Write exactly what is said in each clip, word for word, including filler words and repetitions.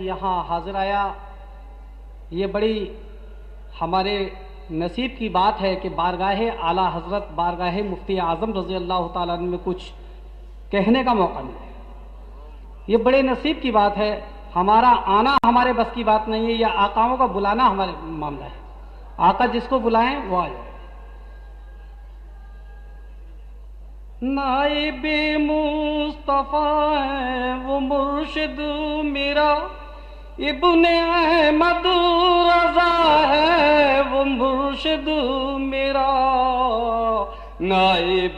یہاں حاضر آیا، یہ بڑی ہمارے نصیب کی بات ہے کہ بارگاہ اعلیٰ حضرت بارگاہ مفتی اعظم رضی اللہ تعالیٰ عنہ میں کچھ کہنے کا موقع ملے. یہ بڑے نصیب کی بات ہے. ہمارا آنا ہمارے بس کی بات نہیں ہے، یا آقاؤں کا بلانا ہمارے معاملہ ہے. آقا جس کو بلائیں وہ آ جائے. نائب مصطفیٰ ہے وہ مرشد میرا، ابن احمد رضا ہے وہ مرشد میرا. نائب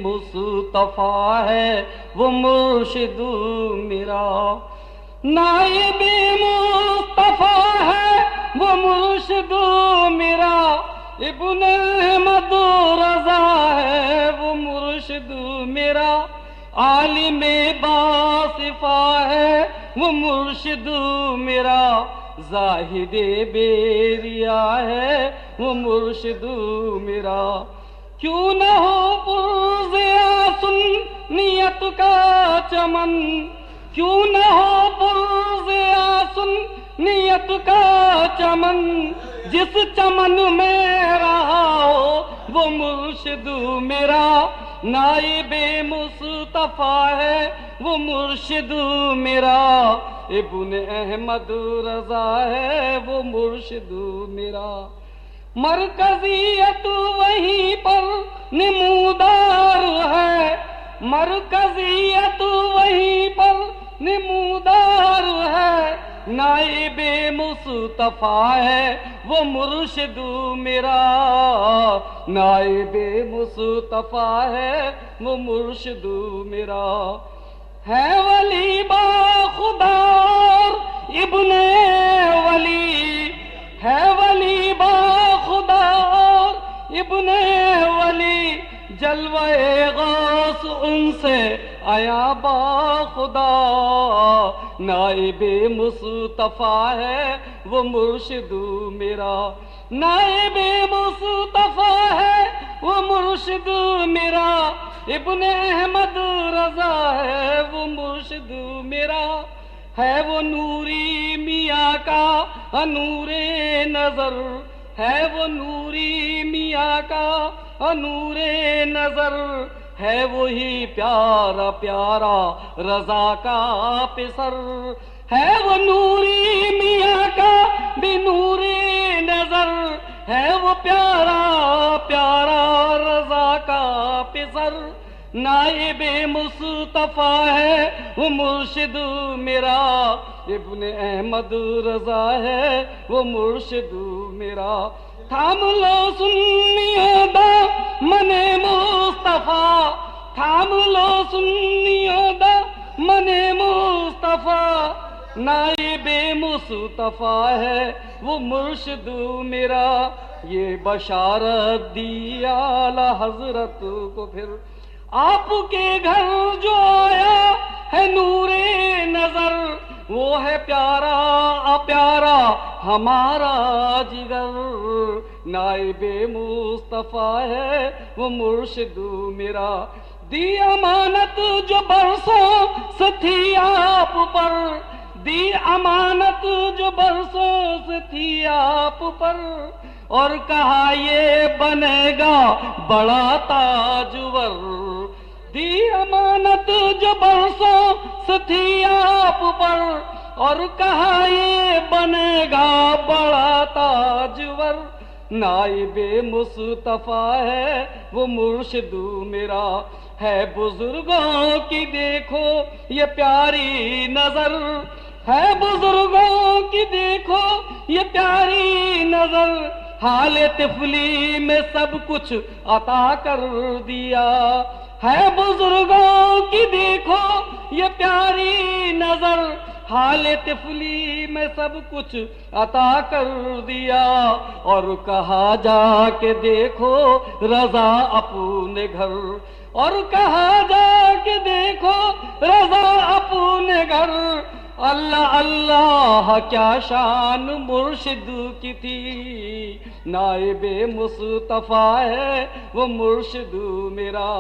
مصطفیٰ ہے وہ مرشد میرا، نائب مصطفیٰ ہے وہ مرشد میرا، ابن احمد رضا ہے وہ مرشد میرا. عالم باصفا ہے وہ مرشد میرا، زاہد بیریا ہے وہ مرشد میرا. کیوں نہ ہو پرزیا سن نیت کا چمن، کیوں نہ ہو پرزیا سن نیت کا چمن، جس چمن میں رہا ہو وہ مرشد میرا. نائب مصطفیٰ ہے وہ مرشد میرا، ابن احمد رضا ہے وہ مرشد میرا. مرکزیت وہیں پر نمودار ہے، مرکزیت وہیں پر نمودار ہے. نائب مصطفیٰ ہے وہ مرشد میرا، نائب مصطفیٰ ہے وہ مرشد میرا. ہے ولی با خدا اور ابن ولی، ہے ولی با خدا اور ابن ولی، جلوے غوث ان سے آیا با خدا. نائب مصطفیٰ ہے وہ مرشد میرا، نائب مصطفیٰ ہے وہ مرشد میرا، ابن احمد رضا ہے وہ مرشد میرا. ہے وہ نوری میاں کا نور نظر، ہے وہ نوری میاں کا نور نظر، ہے وہی پیارا پیارا رضا کا پسر. ہے وہ نوری میاں کا بھی نور نظر، ہے وہ پیارا پیارا رضا کا پسر. نائب مصطفیٰ ہے وہ مرشد میرا، ابن احمد رضا ہے وہ مرشد میرا. تھام لو سنیو دامن مصطفیٰ، تھام لو سنیو دامن مصطفیٰ. نائب مصطفیٰ ہے وہ مرشد میرا. یہ بشارت دی اعلی حضرت کو پھر آپ کے گھر جو آیا ہے نور نظر، وہ ہے پیارا پیارا ہمارا جگر. نائب مصطفیٰ ہے وہ مرشد میرا. دی امانت جو برسوں سے تھی آپ پر، دی امانت جو برسوں سے تھی آپ پر، اور کہا یہ بنے گا بڑا تاجور. دی امانت جو برسوں سے تھی آپ پر، اور کہا یہ بنے گا بڑا تاجور. نائب مصطفیٰ ہے وہ مرشد میرا. ہے بزرگوں کی دیکھو یہ پیاری نظر، ہے بزرگوں کی دیکھو یہ پیاری نظر. حال طفلی میں سب کچھ عطا کر دیا، ہے بزرگوں کی دیکھو یہ پیاری نظر. حال طفلی میں سب کچھ عطا کر دیا، اور کہا جا کے دیکھو رضا اپنے گھر، اور کہا جا کے دیکھو رضا اپنے گھر. اللہ اللہ کیا شان مرشد کی تھی. نائب مصطفیٰ ہے وہ مرشد میرا.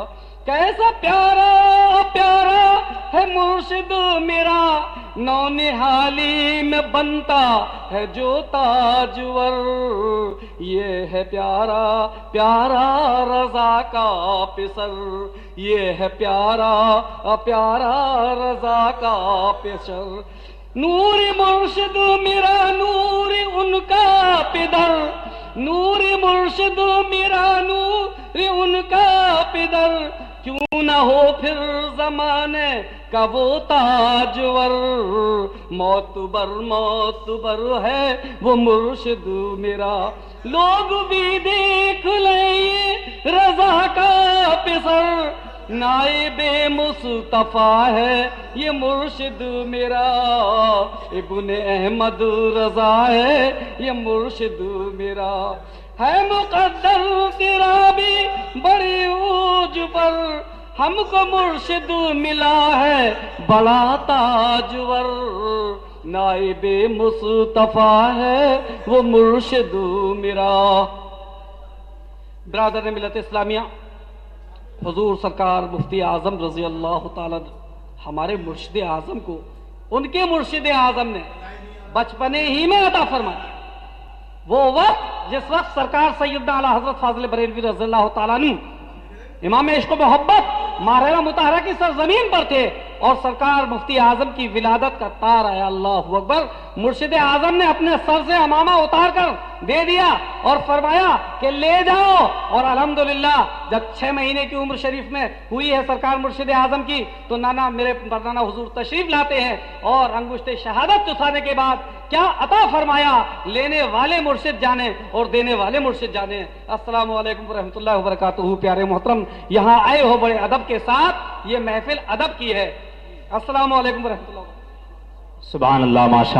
کیسا پیارا پیارا ہے مرشد میرا، نونہالی میں بنتا ہے جو تاجور، یہ ہے پیارا پیارا رضا کا پسر، یہ ہے پیارا پیارا رضا کا پسر، نور مرشد میرا نور ان کا پدر، نور مرشد میرا نور ان کا پدر، کیوں نہ ہو پھر زمانے کا وہ تاجور، معتبر معتبر ہے وہ مرشد میرا، لوگ بھی دیکھ لیں رضا کا پسر، نائب مصطفیٰ ہے یہ مرشد میرا، ابن احمد رضا ہے یہ مرشد میرا، ہے مقدر تیرا بھی بڑی اوج پر، ہم کو مرشد ملا ہے بڑا تاجور، نائب مصطفیٰ ہے وہ مرشد میرا۔ برادر ملت اسلامیہ، حضور سرکار مفتی اعظم رضی اللہ تعالیٰ ہمارے مرشد اعظم کو ان کے مرشد اعظم نے بچپنے ہی میں عطا فرمایا۔ وہ وقت جس وقت سرکار سیدنا اعلیٰ حضرت فاضل بریلوی رضی اللہ تعالیٰ عنہ امام عشق و محبت ماہرہ مطہرہ کی سرزمین پر تھے اور سرکار مفتی اعظم کی ولادت کا تار آیا، اللہ اکبر، مرشد اعظم نے اپنے سر سے امامہ اتار کر دے دیا اور فرمایا کہ لے جاؤ، اور الحمدللہ جب چھ مہینے کی عمر شریف میں ہوئی ہے سرکار مرشد اعظم کی تو نانا میرے نانا حضور تشریف لاتے ہیں اور انگشت شہادت چسانے کے بعد کیا عطا فرمایا، لینے والے مرشد جانے اور دینے والے مرشد جانے۔ السلام علیکم ورحمۃ اللہ وبرکاتہ۔ پیارے محترم، یہاں آئے ہو بڑے ادب کے ساتھ، یہ محفل ادب کی ہے۔ السلام علیکم ورحمۃ اللہ۔ سبحان اللہ، ماشاء